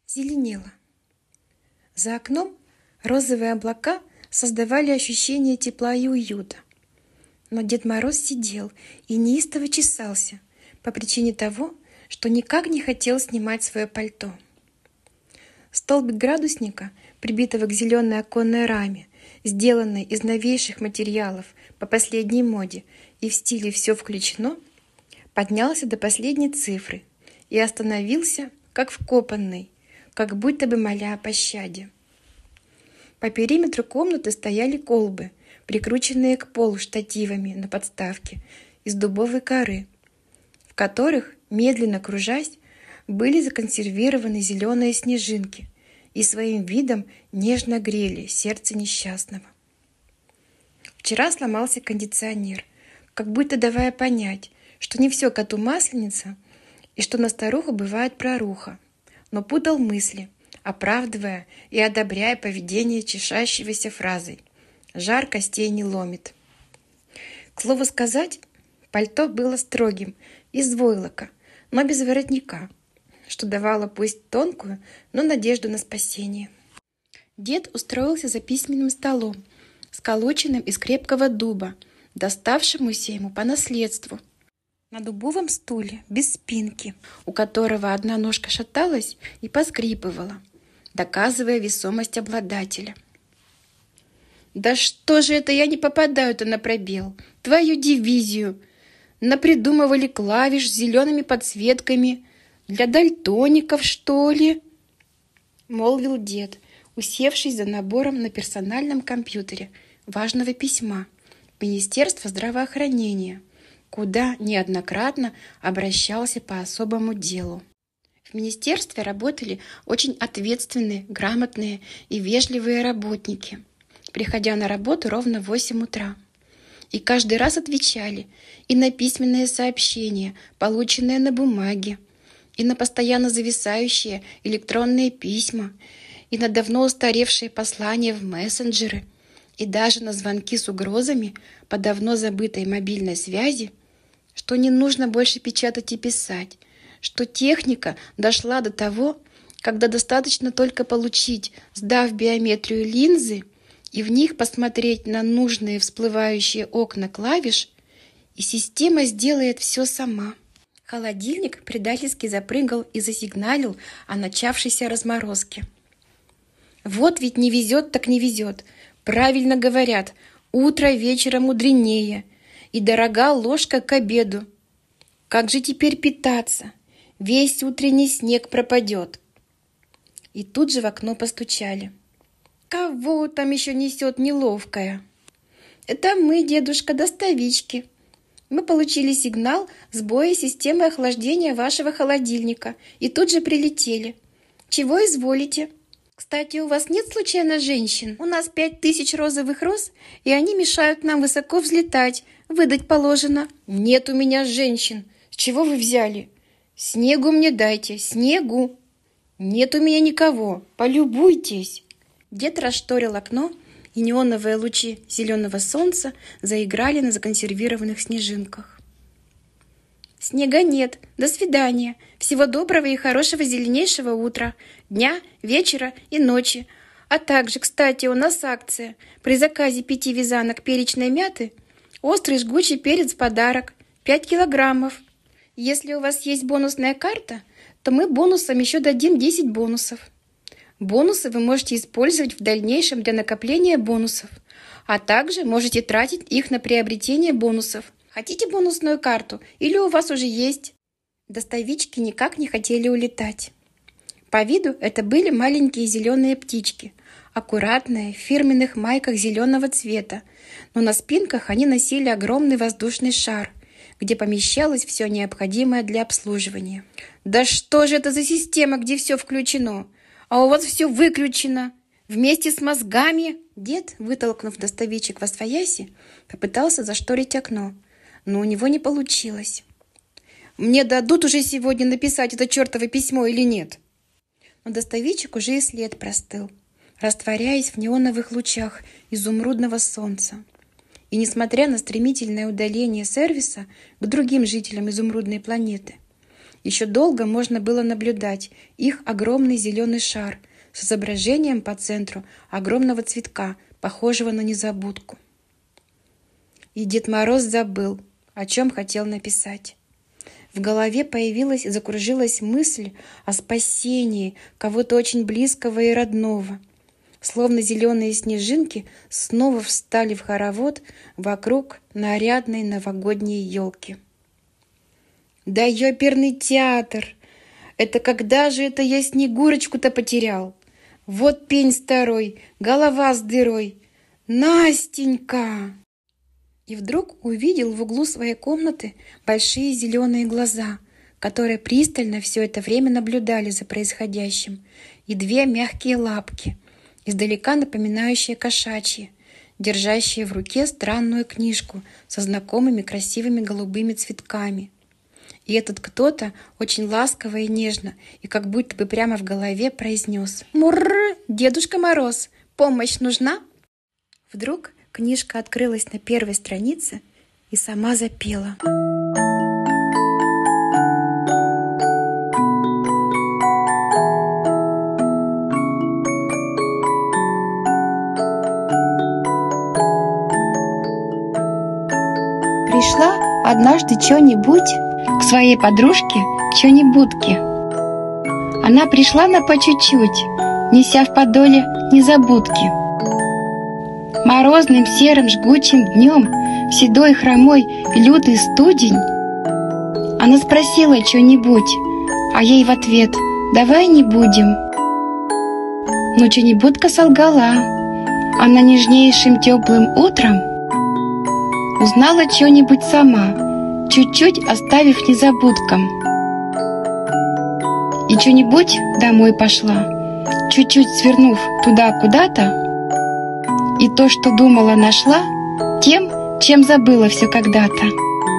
Зеленело. За окном розовые облака создавали ощущение тепла и уюта. Но Дед Мороз сидел и неистово чесался по причине того, что никак не хотел снимать свое пальто. Столбик градусника, прибитого к зеленой оконной раме, сделанной из новейших материалов по последней моде и в стиле «все включено», поднялся до последней цифры и остановился, как вкопанный, как будто бы моля о пощаде. По периметру комнаты стояли колбы, прикрученные к полу штативами на подставке из дубовой коры, в которых, медленно кружась, были законсервированы зеленые снежинки и своим видом нежно грели сердце несчастного. Вчера сломался кондиционер, как будто давая понять, что не все коту масленица и что на старуху бывает проруха, но путал мысли, оправдывая и одобряя поведение чешащегося фразой «жар костей не ломит». К слову сказать, пальто было строгим, из войлока, но без воротника, что давало пусть тонкую, но надежду на спасение. Дед устроился за письменным столом, сколоченным из крепкого дуба, доставшемуся ему по наследству, на дубовом стуле, без спинки, у которого одна ножка шаталась и поскрипывала, доказывая весомость обладателя. «Да что же это я не попадаю-то на пробел? Твою дивизию! Напридумывали клавиш с зелеными подсветками. Для дальтоников, что ли?» — молвил дед, усевшись за набором на персональном компьютере важного письма в Министерство здравоохранения, куда неоднократно обращался по особому делу. В министерстве работали очень ответственные, грамотные и вежливые работники, приходя на работу ровно в 8 утра. И каждый раз отвечали и на письменные сообщения, полученные на бумаге, и на постоянно зависающие электронные письма, и на давно устаревшие послания в мессенджеры, и даже на звонки с угрозами по давно забытой мобильной связи, что не нужно больше печатать и писать, что техника дошла до того, когда достаточно только получить, сдав биометрию, линзы и в них посмотреть на нужные всплывающие окна клавиш, и система сделает все сама. Холодильник предательски запрыгал и засигналил о начавшейся разморозке. Вот ведь не везет так не везет. Правильно говорят, утро вечера мудренее, и дорога ложка к обеду. Как же теперь питаться? Весь утренний снег пропадет. И тут же в окно постучали. Кого там еще несет неловкая? Это мы, дедушка, доставички. Мы получили сигнал сбоя системы охлаждения вашего холодильника и тут же прилетели. Чего изволите? Кстати, у вас нет случайно женщин? У нас 5000 розовых роз, и они мешают нам высоко взлетать. Выдать положено. Нет у меня женщин. С чего вы взяли? Снегу мне дайте, снегу. Нет у меня никого. Полюбуйтесь. Дед расшторил окно, и неоновые лучи зеленого солнца заиграли на законсервированных снежинках. «Снега нет. До свидания. Всего доброго и хорошего зеленейшего утра, дня, вечера и ночи. А также, кстати, у нас акция. При заказе 5 вязанок перечной мяты острый жгучий перец в подарок, 5 килограммов. Если у вас есть бонусная карта, то мы бонусом еще дадим 10 бонусов. Бонусы вы можете использовать в дальнейшем для накопления бонусов, а также можете тратить их на приобретение бонусов. Хотите бонусную карту или у вас уже есть?» Доставички никак не хотели улетать. По виду это были маленькие зеленые птички, аккуратные, в фирменных майках зеленого цвета, но на спинках они носили огромный воздушный шар, где помещалось все необходимое для обслуживания. «Да что же это за система, где все включено? А у вас все выключено! Вместе с мозгами!» Дед, вытолкнув доставичек восвояси, попытался зашторить окно, но у него не получилось. «Мне дадут уже сегодня написать это чертово письмо или нет?» Но доставичек уже и след простыл, растворяясь в неоновых лучах изумрудного солнца. И несмотря на стремительное удаление сервиса к другим жителям изумрудной планеты Еще долго можно было наблюдать их огромный зеленый шар с изображением по центру огромного цветка, похожего на незабудку. И Дед Мороз забыл, о чем хотел написать. В голове появилась и закружилась мысль о спасении кого-то очень близкого и родного. Словно зеленые снежинки снова встали в хоровод вокруг нарядной новогодней елки. «Да ёперный театр! Это когда же это я Снегурочку-то потерял? Вот пень старой, голова с дырой! Настенька!» И вдруг увидел в углу своей комнаты большие зеленые глаза, которые пристально все это время наблюдали за происходящим, и две мягкие лапки, издалека напоминающие кошачьи, держащие в руке странную книжку со знакомыми красивыми голубыми цветками. И этот кто-то очень ласково и нежно, и как будто бы прямо в голове произнес: «Мурр, Дедушка Мороз, помощь нужна?» Вдруг книжка открылась на первой странице и сама запела. Пришла однажды чё-нибудь к своей подружке чё-нибудке. Она пришла на по чуть-чуть, неся в подоле незабудки. Морозным серым жгучим днем, в седой хромой лютый студень, она спросила чё-нибудь, а ей в ответ: «Давай не будем». Но чё-нибудка солгала. Она нежнейшим теплым утром узнала чё-нибудь сама, чуть-чуть оставив незабудкам. И чё-нибудь домой пошла, чуть-чуть свернув туда куда-то, и то, что думала, нашла тем, чем забыла все когда-то.